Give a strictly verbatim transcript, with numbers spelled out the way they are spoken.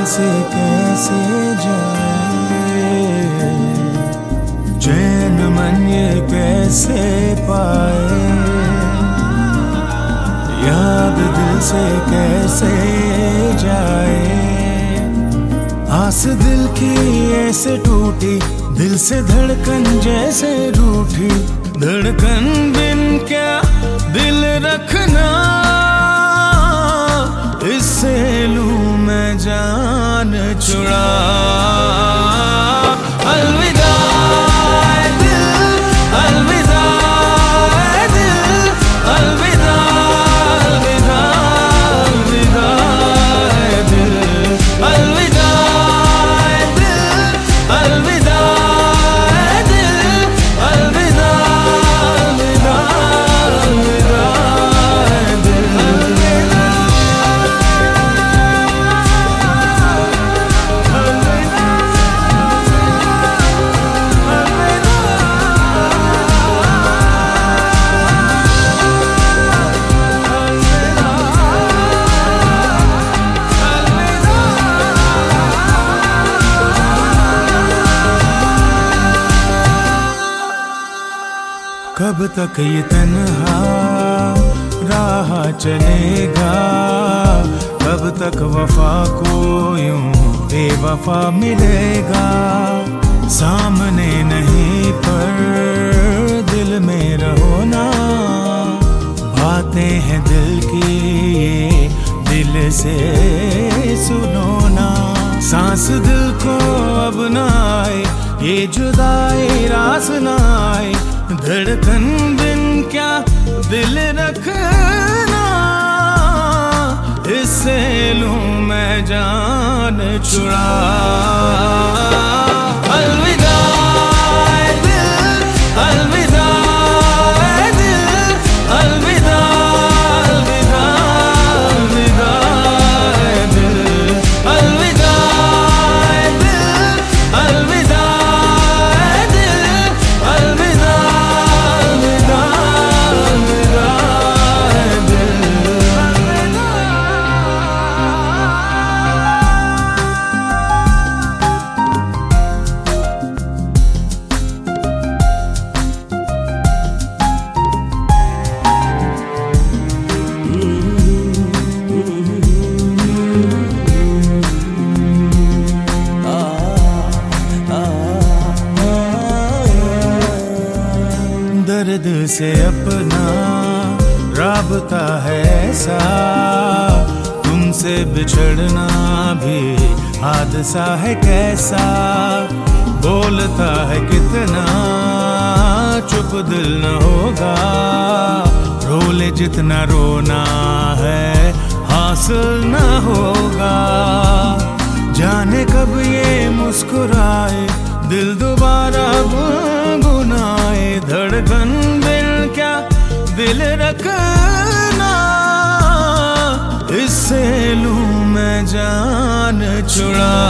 से कैसे जाए, चैन मन ये कैसे पाए, याद दिल से कैसे जाए। आस दिल की ऐसे टूटी, दिल से धड़कन जैसे रूठी, धड़कन बिन क्या दिल रखना, इससे लूं मैं जान छुड़ा। अलविदा दिल, अलविदा दिल, अलविदा अलविदा अलविदा दिल, अलविदा दिल, अलविदा दिल, अलविदा अलविदा अलविदा कब तक ये तन्हा राह चलेगा, कब तक वफा को यूं बेवफा मिलेगा। सामने नहीं पर दिल में रहो ना, बातें हैं दिल की ये दिल से सुनो ना। सांस दिल को अब ना आए, ये जुदाई रास ना आए, धड़कन बिन क्या दिल रखना, इससे लूं मैं जान छुड़ा। अलविदा दिल, अलविदा दिल, अलविदा अलविदा अलविदा दिल, अलविदा दिल, अलविदा दिल, अलविदा दर्द से अपना राबता है ऐसा, तुमसे बिछड़ना भी हादसा है कैसा। बोलता है कितना चुप दिल न होगा, रो ले जितना रोना है हासिल न होगा। जाने कब ये मुस्कुराए, दिल दोबारा गुनगुनाए, धड़कन बिन क्या दिल रखना, इससे लूं मैं जान छुड़ा।